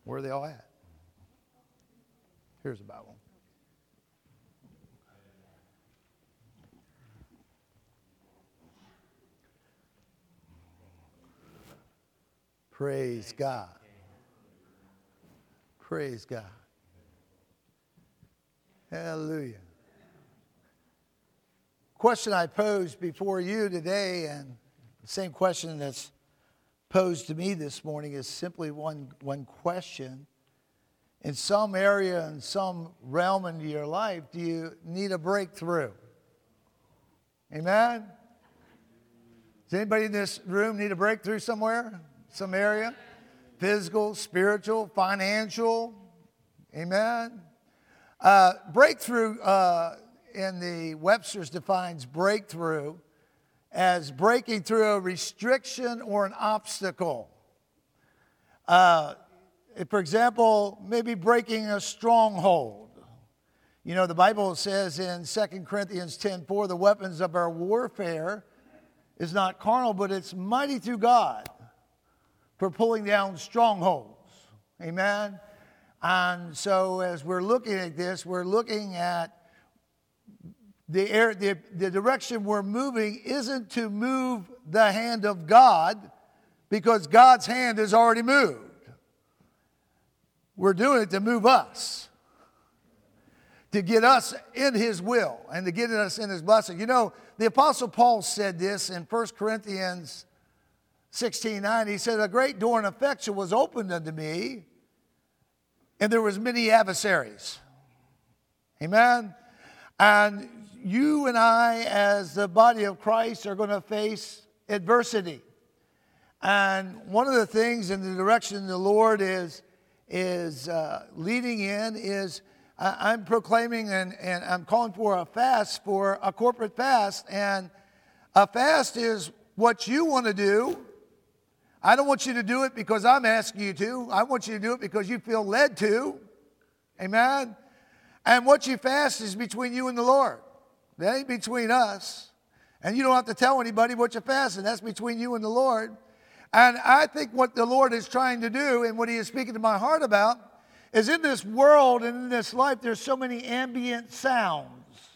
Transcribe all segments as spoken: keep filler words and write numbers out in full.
Where are they all at? Here's a Bible. Praise God. Praise God. Hallelujah. Question I posed before you today, and the same question that's posed to me this morning, is simply one, one question. In some area, in some realm in your life, do you need a breakthrough? Amen? Does anybody in this room need a breakthrough somewhere? Some area? Physical, spiritual, financial? Amen? Uh, breakthrough uh, in the Webster's defines breakthrough as breaking through a restriction or an obstacle. Uh, for example, maybe breaking a stronghold. You know, the Bible says in Second Corinthians ten four, the weapons of our warfare is not carnal, but it's mighty through God for pulling down strongholds. Amen? And so as we're looking at this, we're looking at the, air, the, the direction we're moving isn't to move the hand of God, because God's hand has already moved. We're doing it to move us, to get us in His will and to get us in His blessing. You know, the Apostle Paul said this in First Corinthians sixteen nine. He said, a great door and effectual was opened unto me, and there was many adversaries. Amen? And you and I, as the body of Christ, are going to face adversity. And one of the things in the direction the Lord is, is uh, leading in is uh, I'm proclaiming and, and I'm calling for a fast, for a corporate fast. And a fast is what you want to do. I don't want you to do it because I'm asking you to. I want you to do it because you feel led to. Amen? And what you fast is between you and the Lord. That ain't between us. And you don't have to tell anybody what you're fasting. That's between you and the Lord. And I think what the Lord is trying to do, and what He is speaking to my heart about, is in this world and in this life, there's so many ambient sounds.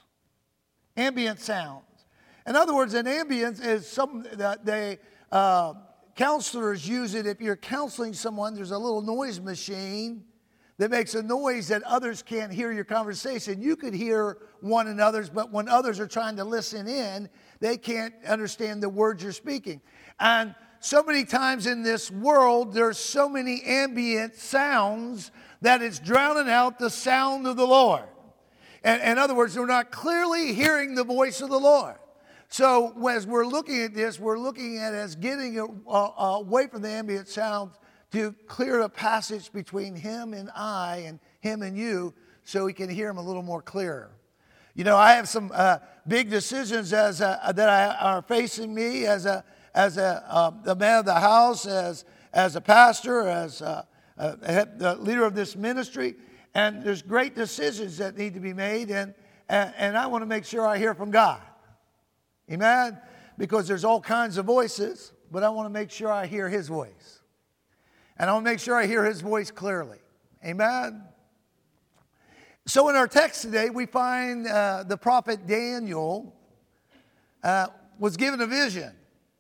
Ambient sounds. In other words, an ambient is something that they, uh, counselors use it. If you're counseling someone, there's a little noise machine that makes a noise that others can't hear your conversation. You could hear one another's, but when others are trying to listen in, they can't understand the words you're speaking. And so many times in this world, there's so many ambient sounds that it's drowning out the sound of the Lord. And in other words, we're not clearly hearing the voice of the Lord. So as we're looking at this, we're looking at it as getting uh, away from the ambient sounds to clear a passage between Him and I and Him and you, so we can hear Him a little more clearer. You know, I have some uh, big decisions as a, that I, are facing me as a as a uh, the man of the house, as as a pastor, as a, a, the leader of this ministry, and there's great decisions that need to be made, and and, and I want to make sure I hear from God. Amen? Because there's all kinds of voices, but I want to make sure I hear His voice. And I want to make sure I hear His voice clearly. Amen? So in our text today, we find uh, the prophet Daniel uh, was given a vision.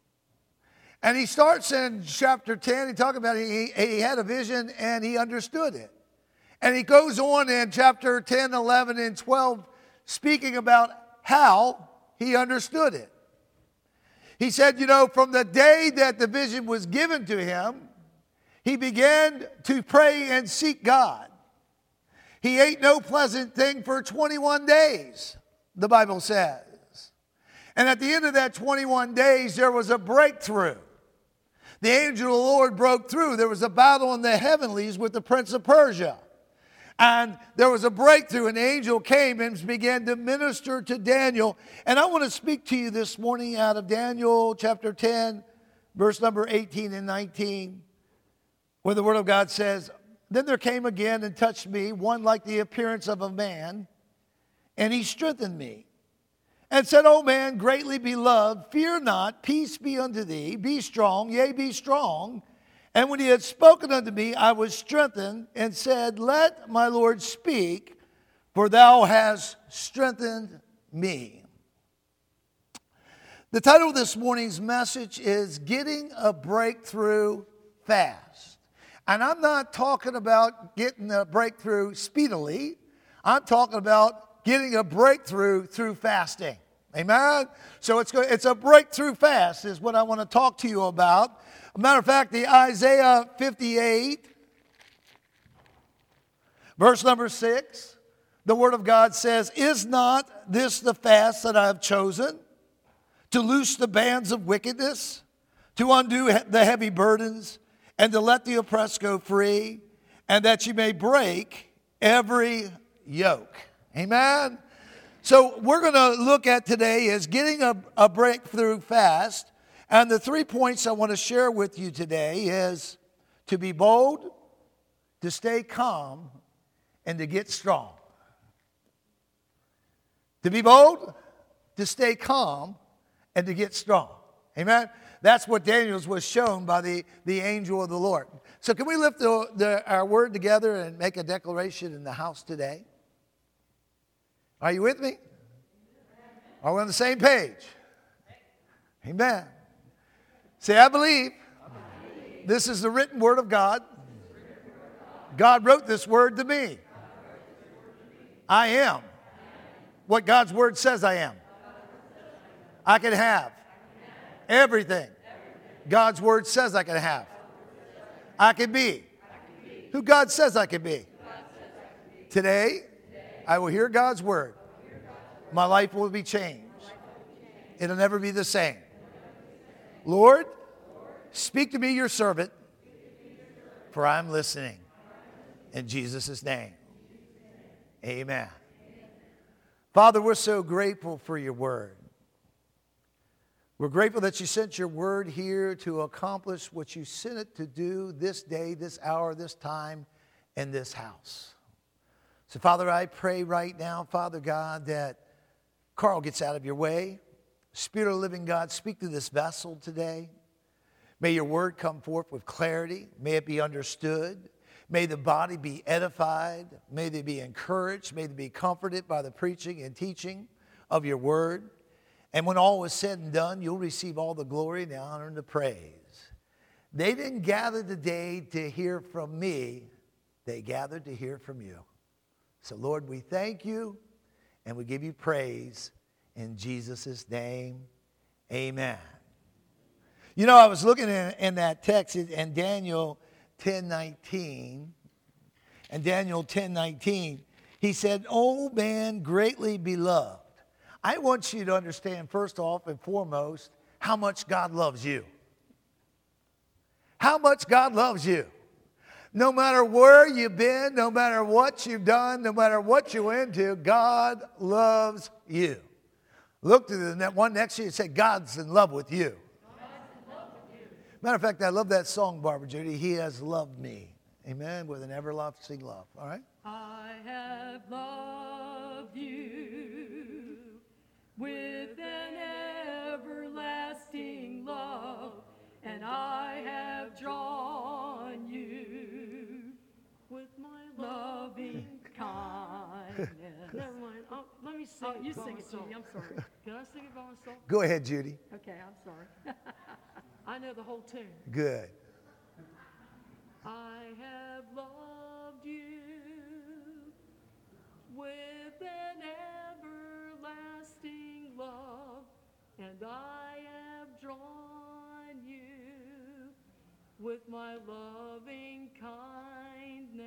And he starts in chapter ten, he talks about he, he had a vision and he understood it. And he goes on in chapter ten, eleven, and twelve, speaking about how he understood it. He said, you know, from the day that the vision was given to him, he began to pray and seek God. He ate no pleasant thing for twenty-one days, the Bible says. And at the end of that twenty-one days, there was a breakthrough. The angel of the Lord broke through. There was a battle in the heavenlies with the prince of Persia. And there was a breakthrough. An angel came and began to minister to Daniel. And I want to speak to you this morning out of Daniel chapter ten, verse number eighteen and nineteen. Where the Word of God says, then there came again and touched me one like the appearance of a man, and he strengthened me, and said, O man, greatly beloved, fear not, peace be unto thee, be strong, yea, be strong. And when he had spoken unto me, I was strengthened, and said, Let my Lord speak, for thou hast strengthened me. The title of this morning's message is Getting a Breakthrough Fast. And I'm not talking about getting a breakthrough speedily. I'm talking about getting a breakthrough through fasting. Amen? So it's, it's a breakthrough fast is what I want to talk to you about. As a matter of fact, the Isaiah fifty-eight, verse number six, the Word of God says, Is not this the fast that I have chosen? To loose the bands of wickedness, to undo the heavy burdens, and to let the oppressed go free, and that you may break every yoke. Amen? So we're going to look at today is getting a, a breakthrough fast. And the three points I want to share with you today is to be bold, to stay calm, and to get strong. To be bold, to stay calm, and to get strong. Amen? That's what Daniel was shown by the, the angel of the Lord. So can we lift the, the, our word together and make a declaration in the house today? Are you with me? Are we on the same page? Amen. Say, I believe this is the written word of God. God wrote this word to me. I am what God's word says I am. I can have everything God's word says I can have. I can be who God says I can be. Today, I will hear God's word. My life will be changed. It'll never be the same. Lord, speak to me, your servant, for I'm listening. In Jesus' name, amen. Father, we're so grateful for your word. We're grateful that you sent your word here to accomplish what you sent it to do this day, this hour, this time, in this house. So, Father, I pray right now, Father God, that Carl gets out of your way. Spirit of the living God, speak to this vessel today. May your word come forth with clarity. May it be understood. May the body be edified. May they be encouraged. May they be comforted by the preaching and teaching of your word. And when all is said and done, you'll receive all the glory, the honor, and the praise. They didn't gather today to hear from me. They gathered to hear from you. So, Lord, we thank you and we give you praise in Jesus' name. Amen. You know, I was looking in, in that text in Daniel ten nineteen. And Daniel ten nineteen, he said, O man greatly beloved. I want you to understand, first off and foremost, how much God loves you. How much God loves you. No matter where you've been, no matter what you've done, no matter what you're into, God loves you. Look to the one next to you and say, God's in love with you. God's in love with you. Matter of fact, I love that song, Barbara Judy. He has loved me. Amen. With an everlasting love. All right? I have loved you with an everlasting love, and I have drawn you with my loving kindness. Never mind. Oh, let me sing. Oh, it you by sing it, myself. Judy. I'm sorry. Can I sing it by myself? Go ahead, Judy. Okay, I'm sorry. I know the whole tune. Good. I have loved you with an everlasting love, and I have drawn you with my loving kindness.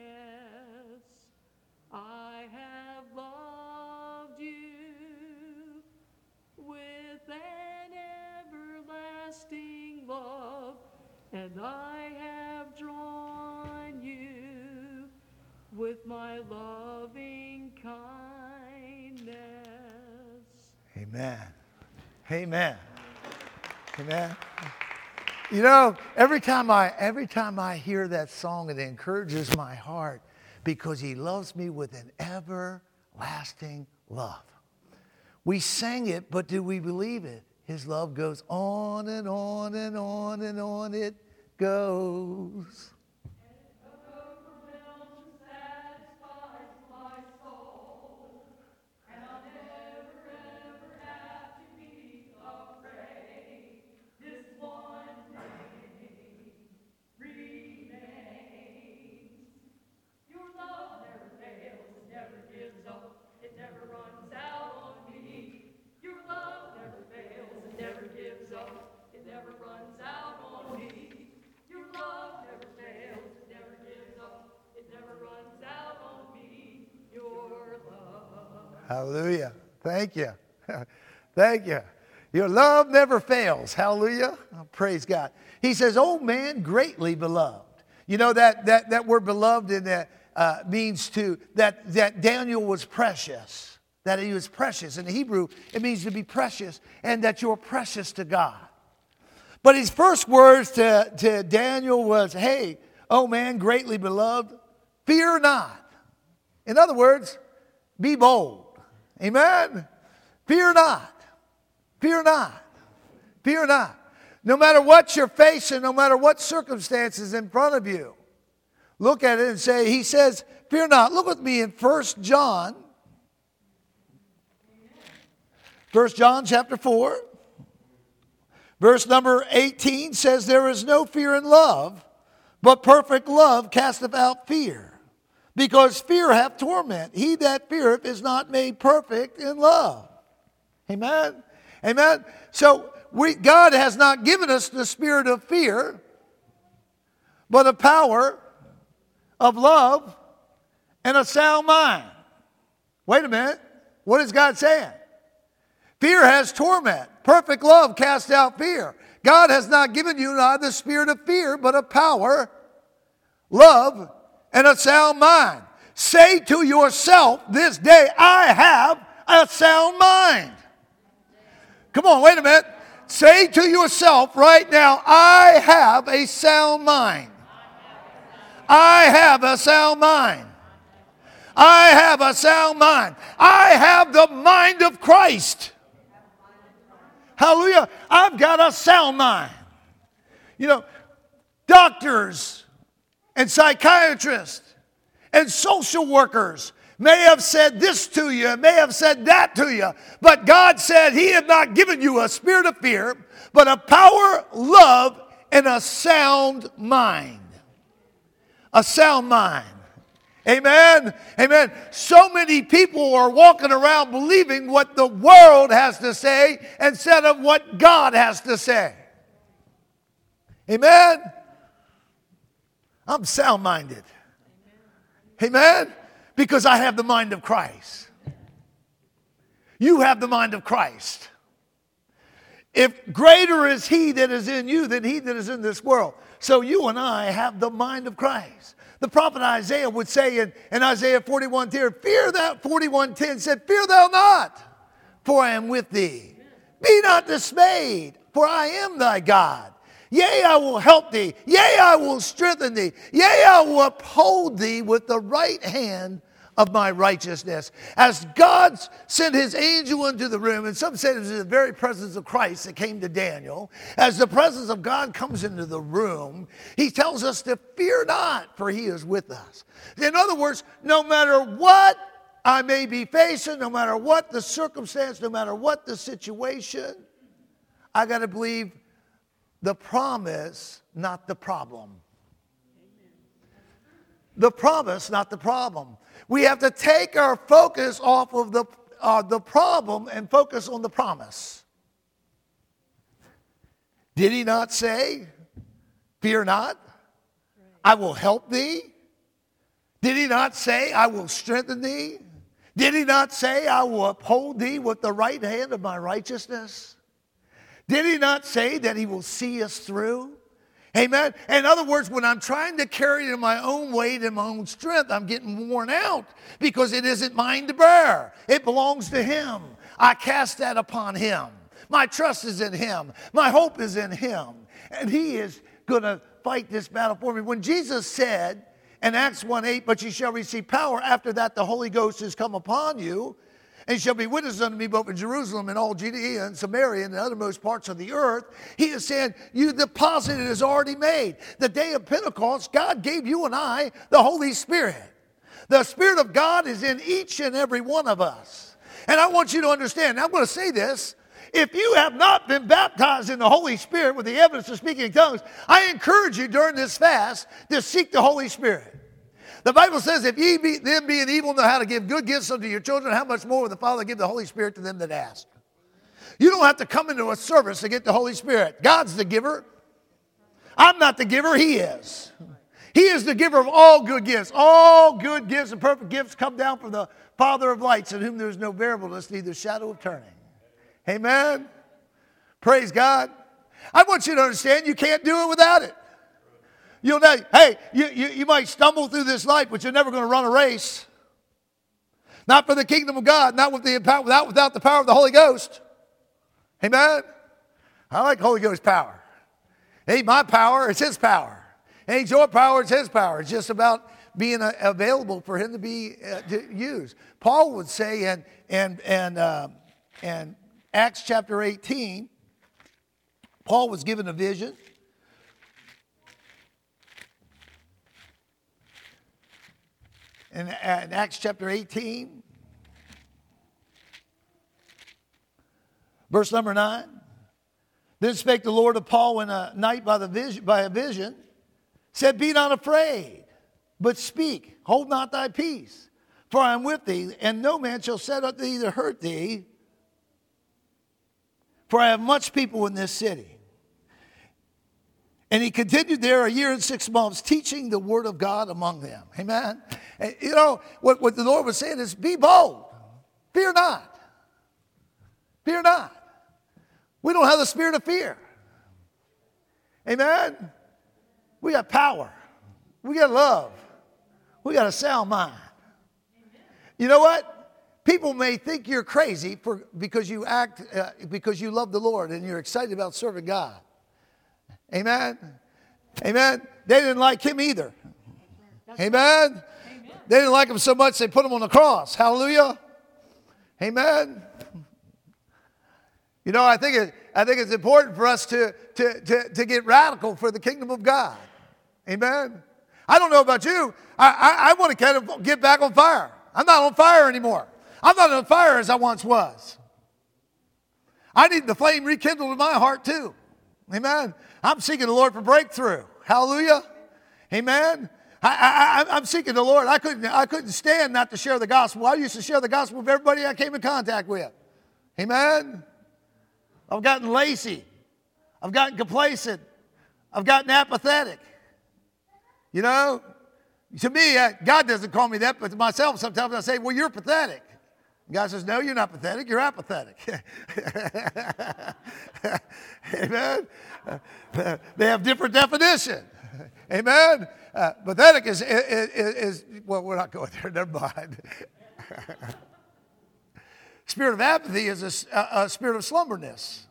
I have loved you with an everlasting love, and I have drawn you with my loving kindness. Amen. Amen. Amen. You know, every time I every time I hear that song, it encourages my heart because he loves me with an everlasting love. We sang it, but do we believe it? His love goes on and on and on and on. It goes. Hallelujah. Thank you. Thank you. Your love never fails. Hallelujah. Oh, praise God. He says, oh man, greatly beloved. You know that that, that word beloved in that uh, means to, that, that Daniel was precious. That he was precious. In the Hebrew, it means to be precious and that you're precious to God. But his first words to, to Daniel was, hey, oh man, greatly beloved, fear not. In other words, be bold. Amen? Fear not. Fear not. Fear not. No matter what you're facing, no matter what circumstances in front of you, look at it and say, he says, fear not. Look with me in First John. First John chapter four. Verse number eighteen says, there is no fear in love, but perfect love casteth out fear. Because fear hath torment. He that feareth is not made perfect in love. Amen? Amen? So we, God has not given us the spirit of fear, but a power of love and a sound mind. Wait a minute. What is God saying? Fear has torment. Perfect love casts out fear. God has not given you not the spirit of fear, but of power, love, and a sound mind. Say to yourself this day, I have a sound mind. Come on, wait a minute. Say to yourself right now, I have a sound mind. I have a sound mind. I have a sound mind. I have the mind of Christ. Hallelujah. I've got a sound mind. You know, doctors and psychiatrists and social workers may have said this to you, may have said that to you, but God said he had not given you a spirit of fear, but a power, love, and a sound mind. A sound mind. Amen? Amen. So many people are walking around believing what the world has to say instead of what God has to say. Amen? I'm sound-minded. Amen? Because I have the mind of Christ. You have the mind of Christ. If greater is he that is in you than he that is in this world. So you and I have the mind of Christ. The prophet Isaiah would say in, in Isaiah forty-one ten, fear thou, forty-one ten said, fear thou not, for I am with thee. Be not dismayed, for I am thy God. Yea, I will help thee. Yea, I will strengthen thee. Yea, I will uphold thee with the right hand of my righteousness. As God sent his angel into the room, and some say it was the very presence of Christ that came to Daniel. As the presence of God comes into the room, he tells us to fear not, for he is with us. In other words, no matter what I may be facing, no matter what the circumstance, no matter what the situation, I got to believe the promise, not the problem. The promise, not the problem. We have to take our focus off of the, uh, the problem and focus on the promise. Did he not say, fear not, I will help thee? Did he not say, I will strengthen thee? Did he not say, I will uphold thee with the right hand of my righteousness? Did he not say that he will see us through? Amen. In other words, when I'm trying to carry it in my own weight and my own strength, I'm getting worn out because it isn't mine to bear. It belongs to him. I cast that upon him. My trust is in him. My hope is in him. And he is going to fight this battle for me. When Jesus said in Acts one eight, but you shall receive power, after that the Holy Ghost has come upon you, and shall be witnesses unto me both in Jerusalem and all Judea and Samaria and the uttermost parts of the earth. He is saying, you deposit is already made. The day of Pentecost, God gave you and I the Holy Spirit. The Spirit of God is in each and every one of us. And I want you to understand, I'm going to say this, if you have not been baptized in the Holy Spirit with the evidence of speaking in tongues, I encourage you during this fast to seek the Holy Spirit. The Bible says, if ye be, them being evil know how to give good gifts unto your children, how much more will the Father give the Holy Spirit to them that ask? You don't have to come into a service to get the Holy Spirit. God's the giver. I'm not the giver, He is. He is the giver of all good gifts. All good gifts and perfect gifts come down from the Father of lights, in whom there is no variableness, neither shadow of turning. Amen? Praise God. I want you to understand you can't do it without it. You'll know, hey, you, you, you might stumble through this life, but you're never going to run a race. Not for the kingdom of God, not with the, without, without the power of the Holy Ghost. Amen? I like Holy Ghost power. It ain't my power, it's His power. It ain't your power, it's His power. It's just about being uh, available for Him to be uh, to use. Paul would say in, in, in, uh, in Acts chapter eighteen, Paul was given a vision. In, in Acts chapter eighteen, verse number nine. Then spake the Lord to Paul in a night by, the vision, by a vision, said, be not afraid, but speak, hold not thy peace, for I am with thee, and no man shall set unto thee to hurt thee, for I have much people in this city. And he continued there a year and six months, teaching the word of God among them. Amen. And, you know, what, what the Lord was saying is, be bold. Fear not. Fear not. We don't have the spirit of fear. Amen. We got power. We got love. We got a sound mind. You know what? People may think you're crazy for, because you act, uh, because you love the Lord and you're excited about serving God. Amen? Amen? They didn't like Him either. Amen? They didn't like Him so much they put Him on the cross. Hallelujah? Amen? You know, I think, it, I think it's important for us to, to, to, to get radical for the kingdom of God. Amen? I don't know about you. I, I, I want to kind of get back on fire. I'm not on fire anymore. I'm not on fire as I once was. I need the flame rekindled in my heart too. Amen? I'm seeking the Lord for breakthrough. Hallelujah. Amen. I, I, I'm seeking the Lord. I couldn't, I couldn't stand not to share the gospel. I used to share the gospel with everybody I came in contact with. Amen. I've gotten lazy. I've gotten complacent. I've gotten apathetic. You know, to me, God doesn't call me that, but to myself, sometimes I say, well, you're pathetic. God says, no, you're not pathetic, you're apathetic. Amen? Uh, they have different definition. Amen? Uh, pathetic is, is, is, is, well, we're not going there, never mind. Spirit of apathy is a, a, a spirit of slumberness.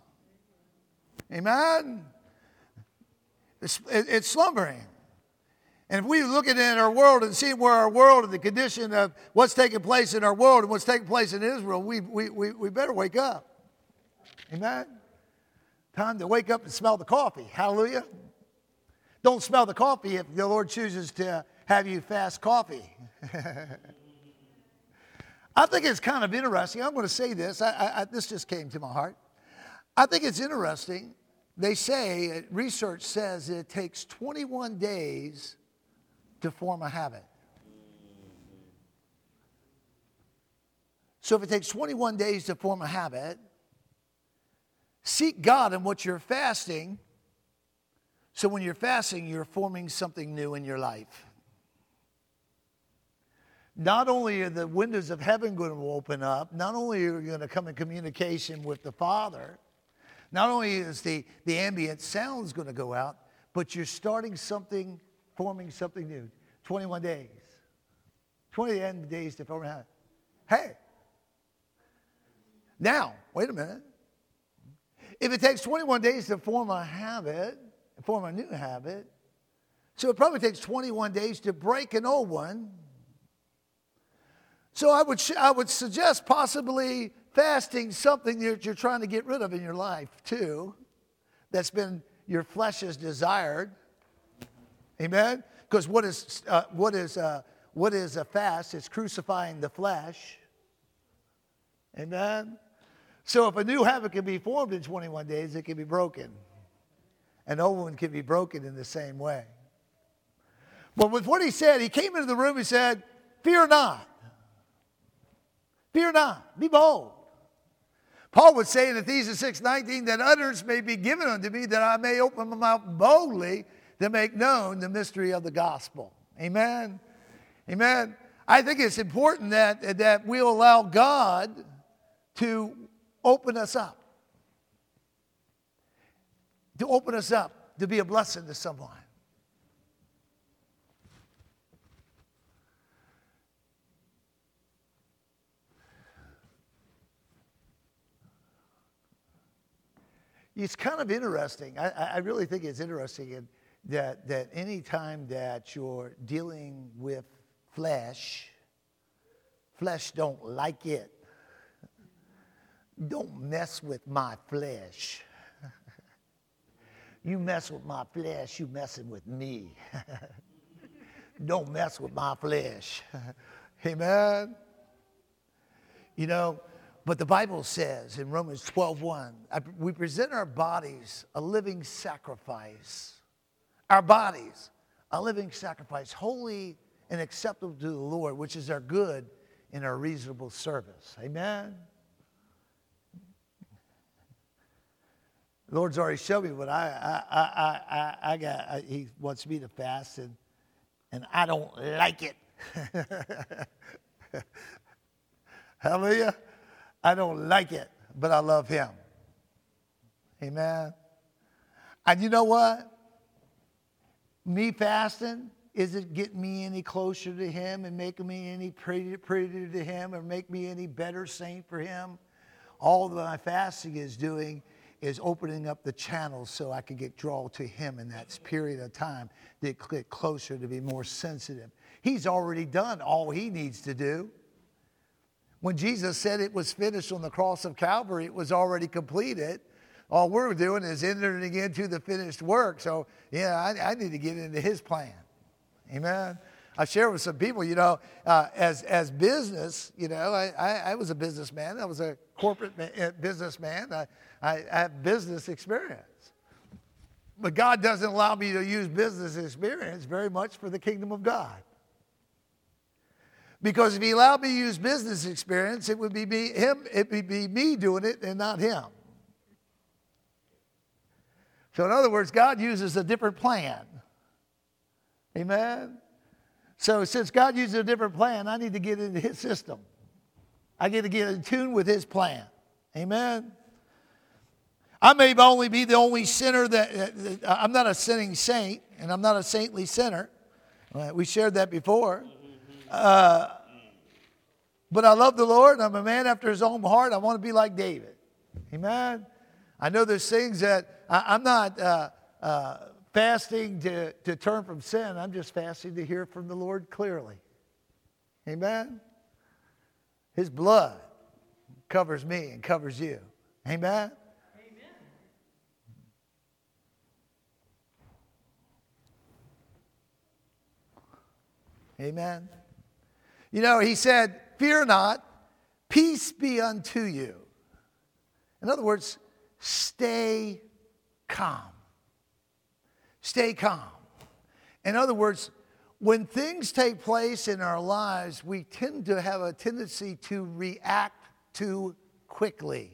Amen? It's, it, it's slumbering. And if we look at it in our world and see where our world and the condition of what's taking place in our world and what's taking place in Israel, we, we, we, we better wake up. Amen? Time to wake up and smell the coffee. Hallelujah. Don't smell the coffee if the Lord chooses to have you fast coffee. I think it's kind of interesting. I'm going to say this. I, I, this just came to my heart. I think it's interesting. They say, research says it takes twenty-one days to form a habit. So if it takes twenty-one days to form a habit, seek God in what you're fasting. So when you're fasting, you're forming something new in your life. Not only are the windows of heaven going to open up, not only are you going to come in communication with the Father, not only is the, the ambient sounds going to go out, but you're starting something, forming something new. twenty-one days. twenty-one days to form a habit. Hey. Now, wait a minute. If it takes twenty-one days to form a habit, form a new habit, so it probably takes twenty-one days to break an old one. So I would, I would suggest possibly fasting something that you're trying to get rid of in your life too, that's been your flesh has desired. Amen? Because what is, uh, what, is, uh, what is a fast? It's crucifying the flesh. Amen? So if a new habit can be formed in twenty-one days, it can be broken. An old one can be broken in the same way. But with what he said, he came into the room, he said, fear not. Fear not. Be bold. Paul would say in Ephesians six nineteen that utterance may be given unto me that I may open my mouth boldly to make known the mystery of the gospel. Amen. Amen. I think it's important that, that we'll allow God to open us up. To open us up, to be a blessing to someone. It's kind of interesting. I, I really think it's interesting in that, that any time that you're dealing with flesh, flesh don't like it. Don't mess with my flesh. You mess with my flesh, you messing with me. Don't mess with my flesh. Amen. You know, but the Bible says in Romans twelve one, we present our bodies a living sacrifice. Our bodies, a living sacrifice, holy and acceptable to the Lord, which is our good and our reasonable service. Amen. The Lord's already showed me what I I I I, I got. I, he wants me to fast, and and I don't like it. Hallelujah. I don't like it, but I love him. Amen. And you know what? Me fasting isn't getting me any closer to him and making me any prettier, prettier to him or make me any better saint for him. All that my fasting is doing is opening up the channels so I can get drawn to him in that period of time to get closer, to be more sensitive. He's already done all he needs to do. When Jesus said it was finished on the cross of Calvary, it was already completed. All we're doing is entering into the finished work. So, yeah, I, I need to get into his plan. Amen. I share with some people, you know, uh, as as business, you know, I, I, I was a businessman. I was a corporate ma- businessman. I, I, I have business experience. But God doesn't allow me to use business experience very much for the kingdom of God. Because if he allowed me to use business experience, it would be me, him, it would be me doing it and not him. So in other words, God uses a different plan. Amen? So since God uses a different plan, I need to get into his system. I get to get in tune with his plan. Amen? I may only be the only sinner that, that I'm not a sinning saint, and I'm not a saintly sinner. We shared that before. Uh, but I love the Lord. I'm a man after his own heart. I want to be like David. Amen? I know there's things that I, I'm not uh, uh, fasting to, to turn from sin. I'm just fasting to hear from the Lord clearly. Amen? His blood covers me and covers you. Amen? Amen. You know, he said, fear not, peace be unto you. In other words, stay calm. Stay calm. In other words, when things take place in our lives, we tend to have a tendency to react too quickly.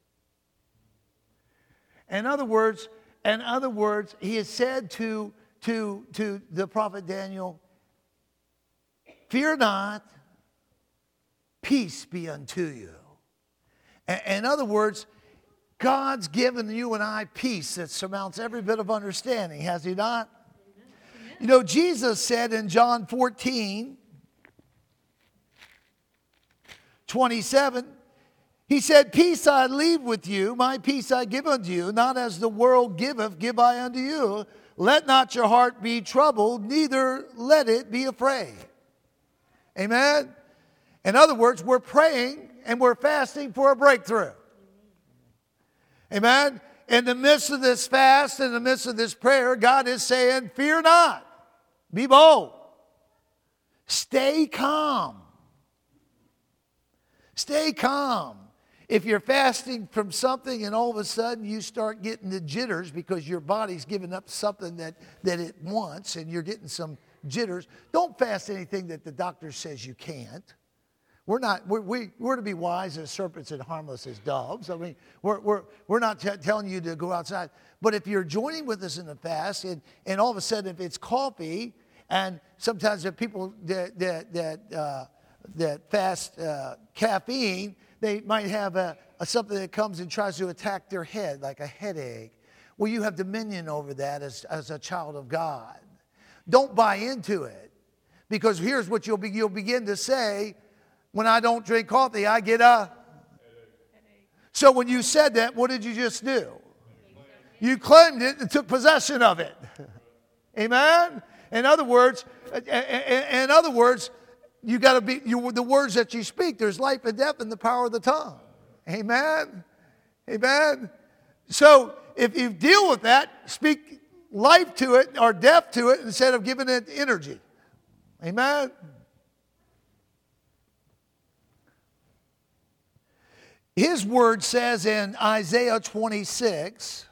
In other words, in other words, he has said to, to, to the prophet Daniel, fear not, peace be unto you. In other words, God's given you and I peace that surmounts every bit of understanding, has he not? Amen. You know, Jesus said in John fourteen, twenty-seven, he said, peace I leave with you, my peace I give unto you, not as the world giveth, give I unto you. Let not your heart be troubled, neither let it be afraid. Amen? In other words, we're praying and we're fasting for a breakthrough. Amen? In the midst of this fast, in the midst of this prayer, God is saying, fear not. Be bold. Stay calm. Stay calm. If you're fasting from something and all of a sudden you start getting the jitters because your body's giving up something that, that it wants and you're getting some jitters, don't fast anything that the doctor says you can't. We're not, we're, we, we're to be wise as serpents and harmless as doves. I mean, we're, we're, we're not t- telling you to go outside. But if you're joining with us in the fast and, and all of a sudden if it's coffee, and sometimes there are people that, that, that, uh, that fast uh, caffeine, they might have a, a something that comes and tries to attack their head, like a headache. Well, you have dominion over that as, as a child of God. Don't buy into it. Because here's what you'll, be, you'll begin to say, when I don't drink coffee, I get a headache. So when you said that, what did you just do? You claimed it and took possession of it. Amen? In other words, in other words, you got to be you, the words that you speak. There's life and death in the power of the tongue. Amen. Amen. So if you deal with that, speak life to it or death to it instead of giving it energy. Amen. His word says in Isaiah twenty-six,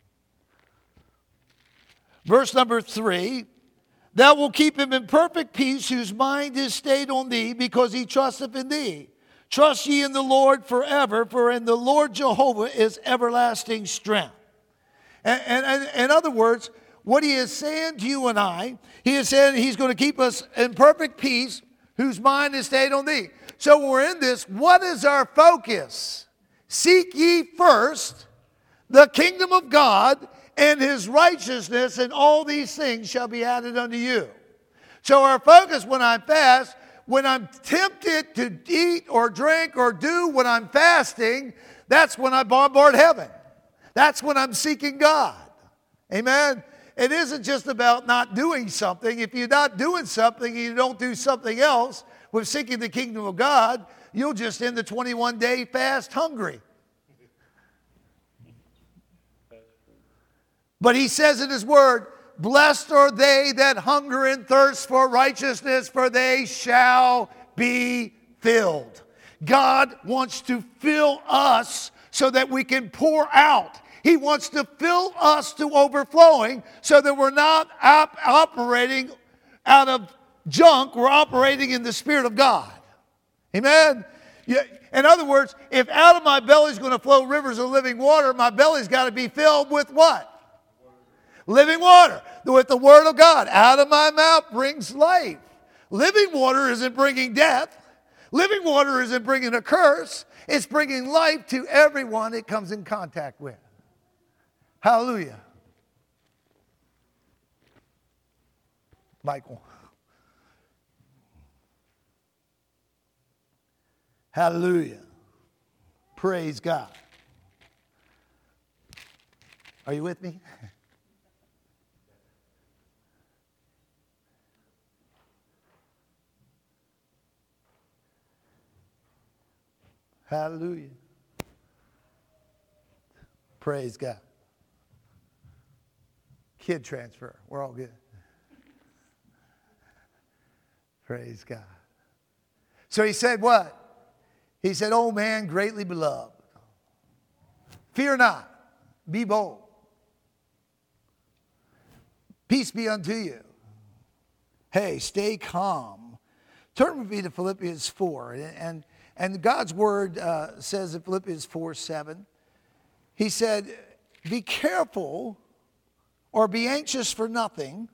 verse number three, thou wilt keep him in perfect peace, whose mind is stayed on thee, because he trusteth in thee. Trust ye in the Lord forever, for in the Lord Jehovah is everlasting strength. And, and, and in other words, what he is saying to you and I, he is saying he's going to keep us in perfect peace, whose mind is stayed on thee. So when we're in this, what is our focus? Seek ye first the kingdom of God and his righteousness, and all these things shall be added unto you. So our focus when I fast, when I'm tempted to eat or drink or do when I'm fasting, that's when I bombard heaven. That's when I'm seeking God. Amen? It isn't just about not doing something. If you're not doing something and you don't do something else with seeking the kingdom of God, you'll just end the twenty-one day fast hungry. But he says in his word, blessed are they that hunger and thirst for righteousness, for they shall be filled. God wants to fill us so that we can pour out. He wants to fill us to overflowing so that we're not op- operating out of junk. We're operating in the Spirit of God. Amen? In other words, if out of my belly is going to flow rivers of living water, my belly's got to be filled with what? Living water. With the word of God. Out of my mouth brings life. Living water isn't bringing death. Living water isn't bringing a curse. It's bringing life to everyone it comes in contact with. Hallelujah. Michael. Hallelujah. Praise God. Are you with me? Hallelujah. Praise God. Kid transfer. We're all good. Praise God. So he said what? He said, oh man, greatly beloved. Fear not. Be bold. Peace be unto you. Hey, stay calm. Turn with me to Philippians four. And, and, and God's word uh, says in Philippians four seven, he said, be careful or be anxious for nothing,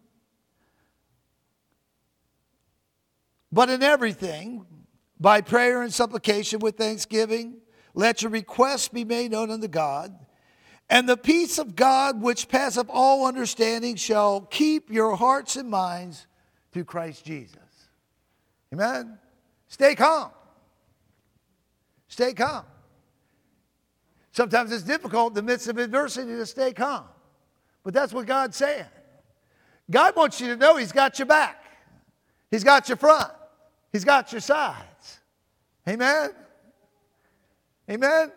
but in everything, by prayer and supplication with thanksgiving, let your requests be made known unto God. And the peace of God, which passeth all understanding, shall keep your hearts and minds through Christ Jesus. Amen? Stay calm. Stay calm. Sometimes it's difficult in the midst of adversity to stay calm. But that's what God's saying. God wants you to know He's got your back. He's got your front. He's got your sides. Amen? Amen?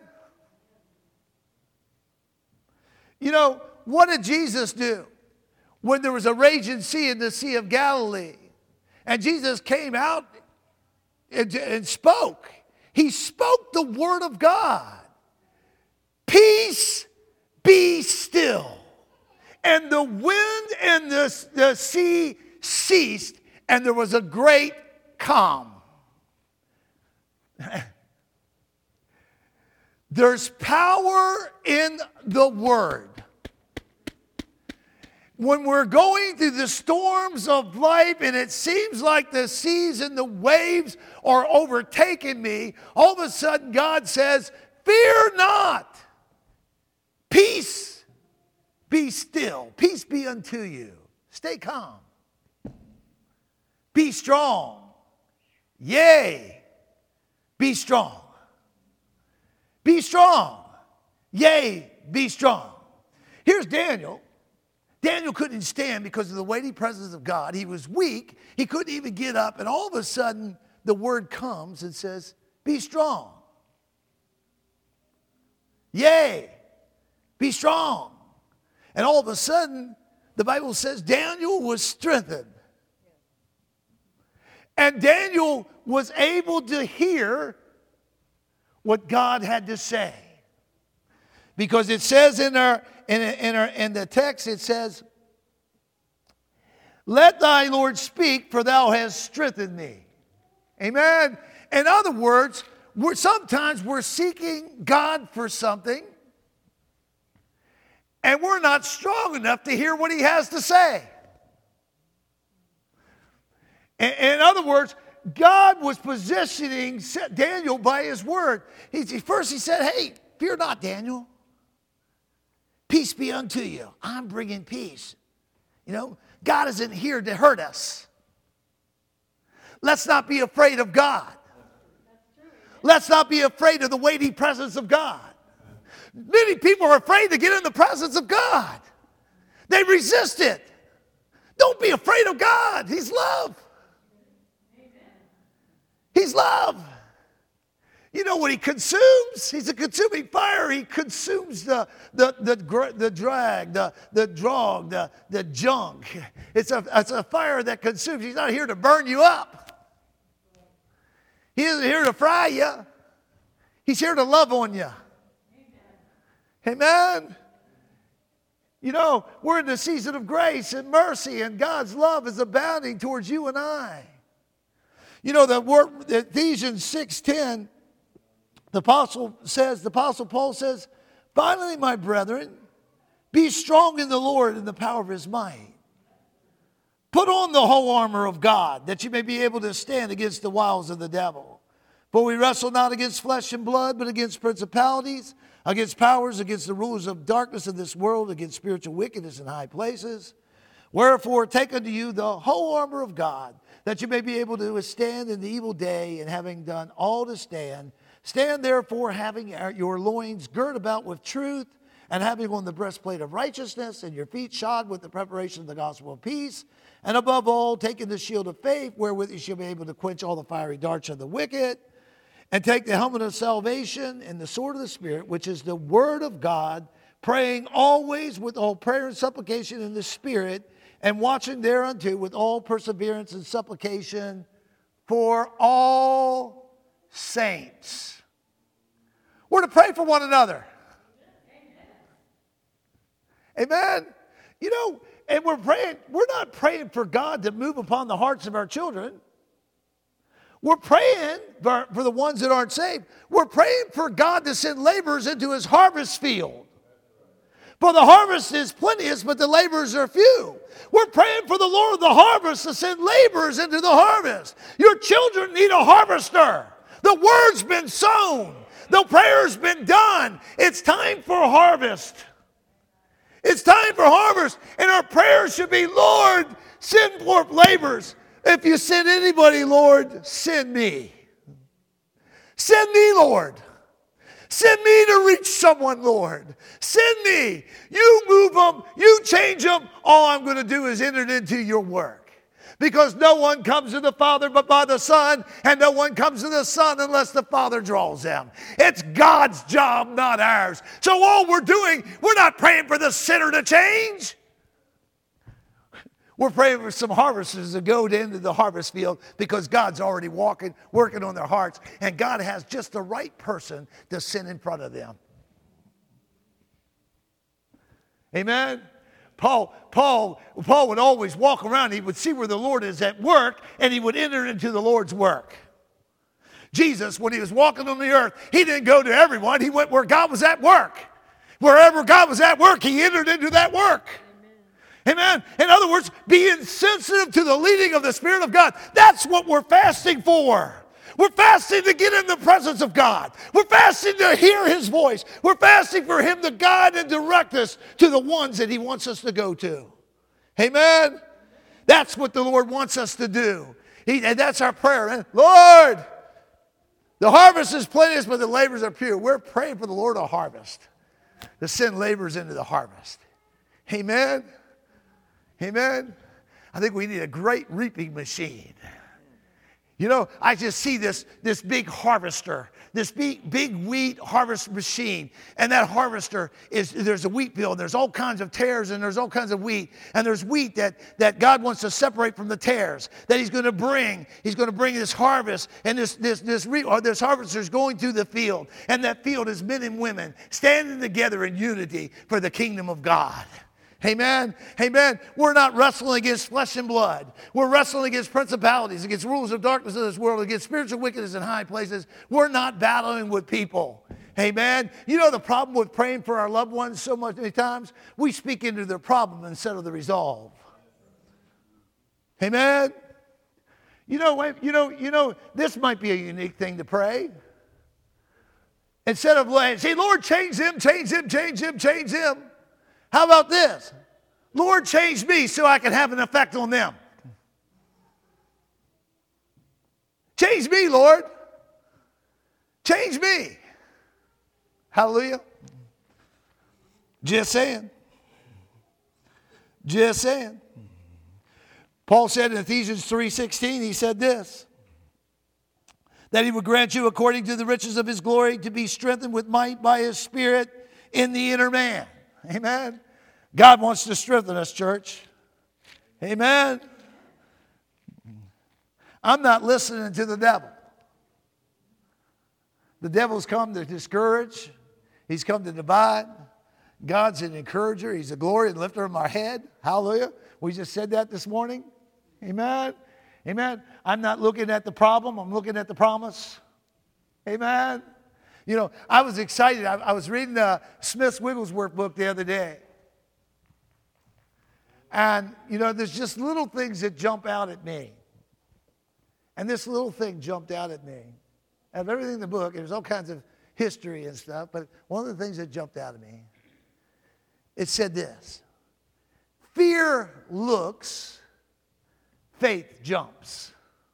You know, what did Jesus do when there was a raging sea in the Sea of Galilee? And Jesus came out and, and spoke. He spoke the word of God. Peace, be still. And the wind and the, the sea ceased, and there was a great calm. There's power in the word. When we're going through the storms of life and it seems like the seas and the waves are overtaking me, all of a sudden God says, fear not. Peace, be still. Peace be unto you. Stay calm. Be strong. Yea, be strong. Be strong. Yea, be strong. Here's Daniel. Daniel couldn't stand because of the weighty presence of God. He was weak. He couldn't even get up. And all of a sudden, the word comes and says, be strong. Yea, be strong. And all of a sudden, the Bible says Daniel was strengthened. And Daniel was able to hear what God had to say. Because it says in our in, in our in the text, it says, let thy Lord speak, for thou hast strengthened me. Amen. In other words, we're sometimes we're seeking God for something, and we're not strong enough to hear what he has to say. In, in other words, God was positioning Daniel by his word. He, first he said, hey, fear not, Daniel. Peace be unto you. I'm bringing peace. You know, God isn't here to hurt us. Let's not be afraid of God. Let's not be afraid of the weighty presence of God. Many people are afraid to get in the presence of God. They resist it. Don't be afraid of God. He's love. He's love. You know what he consumes? He's a consuming fire. He consumes the, the, the, the drag, the, the drog, the, the junk. It's a, it's a fire that consumes. He's not here to burn you up. He isn't here to fry you. He's here to love on you. Amen. Amen. You know, we're in the season of grace and mercy, and God's love is abounding towards you and I. You know, the word, Ephesians six ten, the apostle says, the apostle Paul says, finally, my brethren, be strong in the Lord and the power of his might. Put on the whole armor of God, that you may be able to stand against the wiles of the devil. For we wrestle not against flesh and blood, but against principalities, against powers, against the rulers of darkness of this world, against spiritual wickedness in high places. Wherefore, take unto you the whole armor of God, that you may be able to withstand in the evil day, and having done all to stand, stand therefore, having your loins girt about with truth, and having on the breastplate of righteousness, and your feet shod with the preparation of the gospel of peace, and above all, taking the shield of faith, wherewith you shall be able to quench all the fiery darts of the wicked, and take the helmet of salvation and the sword of the Spirit, which is the word of God, praying always with all prayer and supplication in the Spirit, and watching thereunto with all perseverance and supplication for all saints. We're to pray for one another. Amen. Amen. You know, and we're praying, we're not praying for God to move upon the hearts of our children. We're praying for, for the ones that aren't saved. We're praying for God to send laborers into his harvest field. For the harvest is plenteous, but the laborers are few. We're praying for the Lord of the harvest to send laborers into the harvest. Your children need a harvester. The word's been sown. The prayer's been done. It's time for harvest. It's time for harvest. And our prayers should be, Lord, send forth laborers. If you send anybody, Lord, send me. Send me, Lord. Send me to reach someone, Lord. Send me. You move them. You change them. All I'm going to do is enter into your work. Because no one comes to the Father but by the Son, and no one comes to the Son unless the Father draws them. It's God's job, not ours. So all we're doing, we're not praying for the sinner to change. We're praying for some harvesters to go into the harvest field because God's already walking, working on their hearts, and God has just the right person to send in front of them. Amen? Paul, Paul, Paul would always walk around. He would see where the Lord is at work, and he would enter into the Lord's work. Jesus, when he was walking on the earth, he didn't go to everyone. He went where God was at work. Wherever God was at work, he entered into that work. Amen. In other words, being sensitive to the leading of the Spirit of God. That's what we're fasting for. We're fasting to get in the presence of God. We're fasting to hear his voice. We're fasting for him to guide and direct us to the ones that he wants us to go to. Amen? That's what the Lord wants us to do. He, and that's our prayer. And Lord, the harvest is plenteous, but the labors are few. We're praying for the Lord to harvest, to send laborers into the harvest. Amen? Amen? I think we need a great reaping machine. You know, I just see this, this big harvester, this big, big wheat harvest machine. And that harvester is, there's a wheat field. There's all kinds of tares and there's all kinds of wheat. And there's wheat that, that God wants to separate from the tares, that he's going to bring. He's going to bring this harvest. And this, this, this, or this harvester is going through the field. And that field is men and women standing together in unity for the kingdom of God. Amen. Amen. We're not wrestling against flesh and blood. We're wrestling against principalities, against rulers of darkness of this world, against spiritual wickedness in high places. We're not battling with people. Amen. You know the problem with praying for our loved ones so much many times? We speak into their problem instead of the resolve. Amen. You know, you know, you know, this might be a unique thing to pray. Instead of laying, say, Lord, change them, change them, change them, change them. How about this? Lord, change me so I can have an effect on them. Change me, Lord. Change me. Hallelujah. Just saying. Just saying. Paul said in Ephesians three sixteen, he said this, that he would grant you according to the riches of his glory to be strengthened with might by his Spirit in the inner man. Amen. God wants to strengthen us, church. Amen. I'm not listening to the devil. The devil's come to discourage. He's come to divide. God's an encourager. He's a glory and lifter of our head. Hallelujah. We just said that this morning. Amen. Amen. I'm not looking at the problem. I'm looking at the promise. Amen. You know, I was excited. I, I was reading the Smith Wigglesworth book the other day. And, you know, there's just little things that jump out at me. And this little thing jumped out at me. Out of everything in the book, there's all kinds of history and stuff, but one of the things that jumped out at me, it said this: fear looks, faith jumps.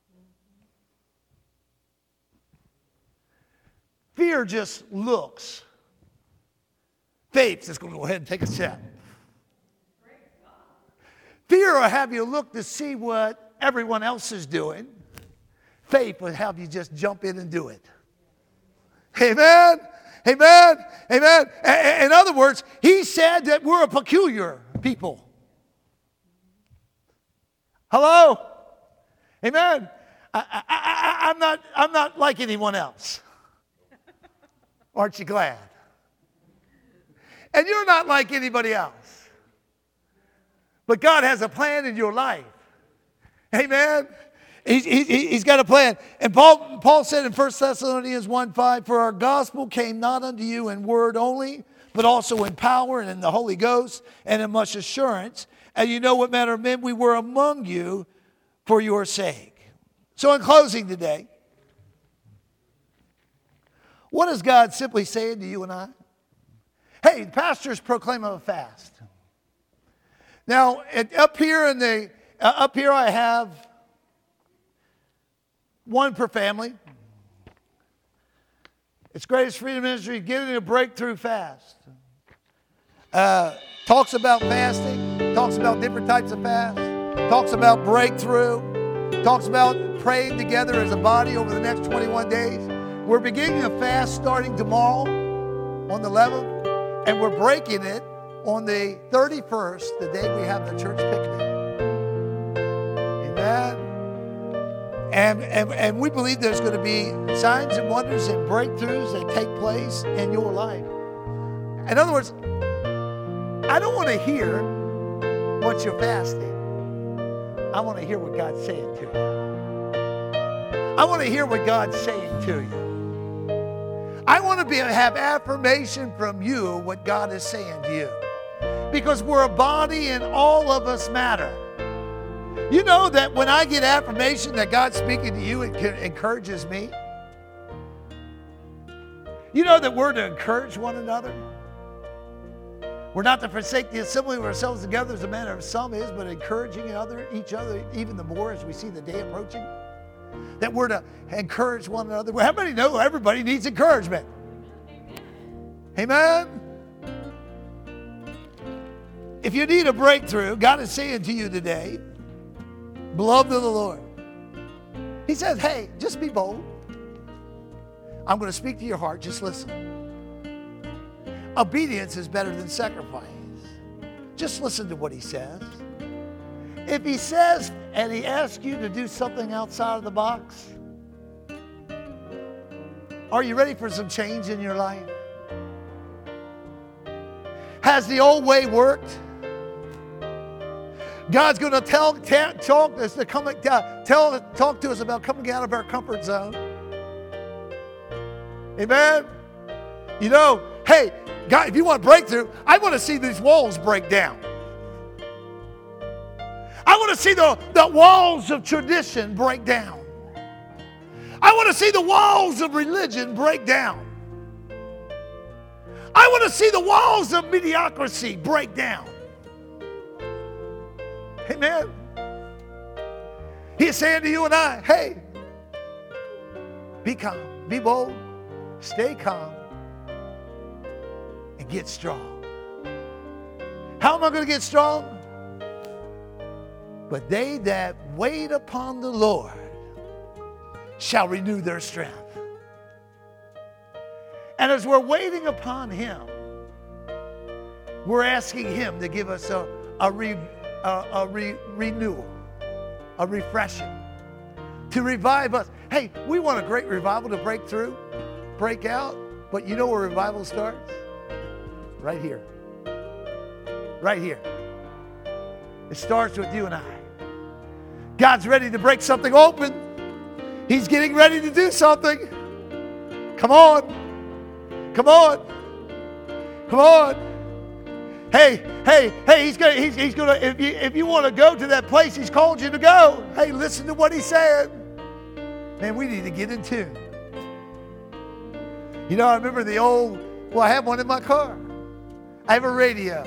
Fear just looks. Faith is going to go ahead and take a step. Fear will have you look to see what everyone else is doing. Faith will have you just jump in and do it. Amen. Amen. Amen. In other words, he said that we're a peculiar people. Hello? Amen. I, I, I, I'm not, I'm not like anyone else. Aren't you glad? And you're not like anybody else. But God has a plan in your life. Amen. He's, he, he's got a plan. And Paul, Paul said in First Thessalonians one five, for our gospel came not unto you in word only, but also in power and in the Holy Ghost and in much assurance. And you know what manner of men we were among you for your sake. So in closing today, what is God simply saying to you and I? Hey, the pastors proclaim a fast. Now, up here in the uh, up here I have one per family. It's Greatest Freedom Ministry, getting a breakthrough fast. Uh, talks about fasting, talks about different types of fast, talks about breakthrough, talks about praying together as a body over the next twenty-one days. We're beginning a fast starting tomorrow on the eleventh, and we're breaking it on the thirty-first, the day we have the church picnic. Amen. And, and, and we believe there's going to be signs and wonders and breakthroughs that take place in your life. In other words, I don't want to hear what you're fasting. I want to hear what God's saying to you. I want to hear what God's saying to you. I want to be have affirmation from you what God is saying to you. Because we're a body and all of us matter. You know that when I get affirmation that God's speaking to you, it encourages me. You know that we're to encourage one another. We're not to forsake the assembly of ourselves together as the manner of some is, but encouraging other, each other even the more as we see the day approaching. That we're to encourage one another. How many know everybody needs encouragement? Amen? If you need a breakthrough, God is saying to you today, beloved of the Lord, He says, hey, just be bold. I'm going to speak to your heart. Just listen. Obedience is better than sacrifice. Just listen to what He says. If He says and He asks you to do something outside of the box, are you ready for some change in your life? Has the old way worked? God's going to tell, tell talk us to come, uh, tell, talk to us about coming out of our comfort zone. Amen. You know, hey, God, if you want a breakthrough, I want to see these walls break down. I want to see the, the walls of tradition break down. I want to see the walls of religion break down. I want to see the walls of mediocrity break down. Amen. He's saying to you and I, hey, be calm, be bold, stay calm, and get strong. How am I going to get strong? But they that wait upon the Lord shall renew their strength. And as we're waiting upon Him, we're asking Him to give us a, a, re, a, a re, renewal, a refreshing, to revive us. Hey, we want a great revival to break through, break out, but you know where revival starts? Right here. Right here. It starts with you and I. God's ready to break something open. He's getting ready to do something. Come on. Come on. Come on. Hey, hey, hey, he's gonna, he's, he's gonna, if you, if you want to go to that place He's called you to go, hey, listen to what He said. Man, we need to get in tune. You know, I remember the old, well, I have one in my car. I have a radio.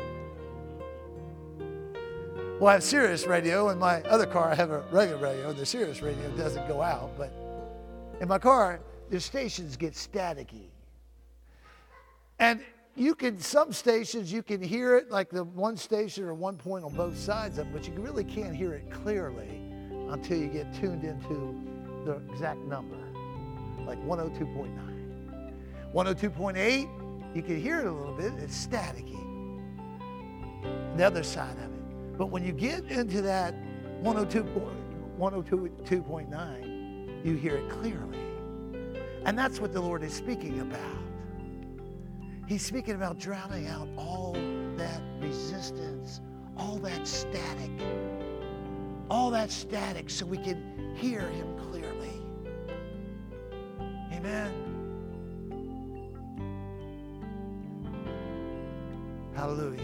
Well, I have Sirius radio. In my other car, I have a regular radio. The Sirius radio doesn't go out. But in my car, the stations get staticky. And you can, some stations, you can hear it like the one station or one point on both sides of it, but you really can't hear it clearly until you get tuned into the exact number, like one oh two point nine. one oh two point eight, you can hear it a little bit. It's staticky. The other side of it. But when you get into that one oh two point nine, you hear it clearly. And that's what the Lord is speaking about. He's speaking about drowning out all that resistance, all that static, all that static so we can hear Him clearly. Amen. Hallelujah.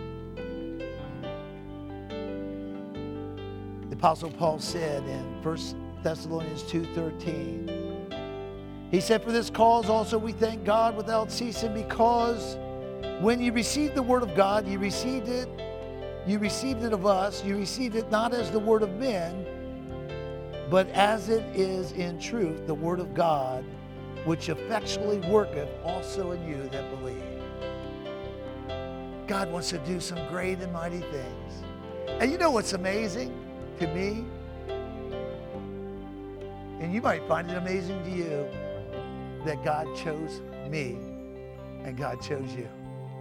The Apostle Paul said in First Thessalonians two thirteen, he said, for this cause also we thank God without ceasing, because when you received the word of God, you received it, you received it of us, you received it not as the word of men, but as it is in truth, the word of God, which effectually worketh also in you that believe. God wants to do some great and mighty things. And you know what's amazing to me? And you might find it amazing to you that God chose me and God chose you.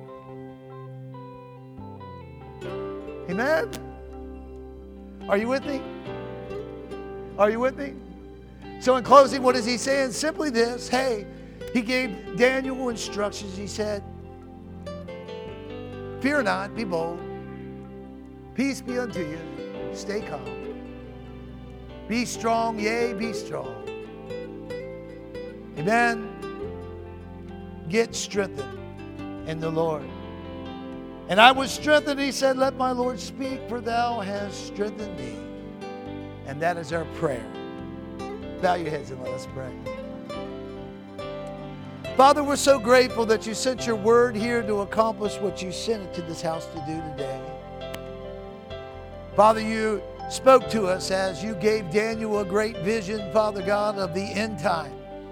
Amen? Are you with me? Are you with me? So in closing, what is he saying? Simply this. Hey, he gave Daniel instructions. He said, fear not, be bold. Peace be unto you. Stay calm. Be strong, yea, be strong. Amen. Get strengthened in the Lord. And I was strengthened, he said, let my Lord speak, for thou hast strengthened me. And that is our prayer. Bow your heads and let us pray. Father, we're so grateful that you sent your word here to accomplish what you sent it to this house to do today. Father, you spoke to us as you gave Daniel a great vision, Father God, of the end time.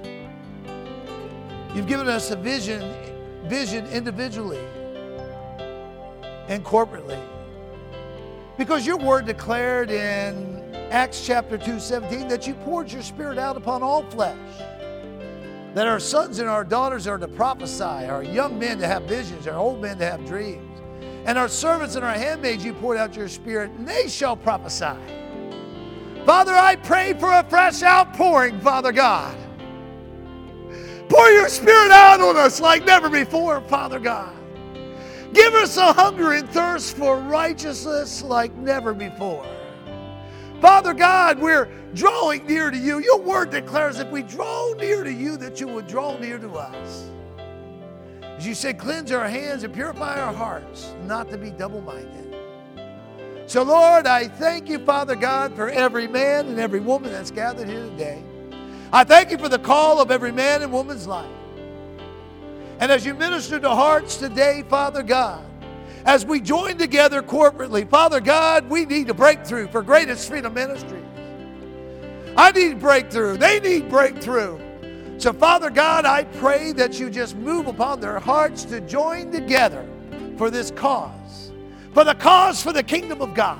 You've given us a vision, vision individually and corporately. Because your word declared in Acts chapter two seventeen that you poured your spirit out upon all flesh. That our sons and our daughters are to prophesy, our young men to have visions, our old men to have dreams. And our servants and our handmaids you poured out your spirit, and they shall prophesy. Father, I pray for a fresh outpouring, Father God. Pour your spirit out on us like never before, Father God. Give us a hunger and thirst for righteousness like never before. Father God, we're drawing near to you. Your word declares if we draw near to you, that you would draw near to us. As you said, cleanse our hands and purify our hearts, not to be double-minded. So, Lord, I thank you, Father God, for every man and every woman that's gathered here today. I thank you for the call of every man and woman's life. And as you minister to hearts today, Father God, as we join together corporately, Father God, we need a breakthrough for Greatest Freedom Ministries. I need breakthrough. They need breakthrough. So, Father God, I pray that you just move upon their hearts to join together for this cause, for the cause for the kingdom of God.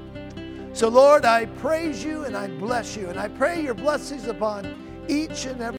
So, Lord, I praise you and I bless you, and I pray your blessings upon each and every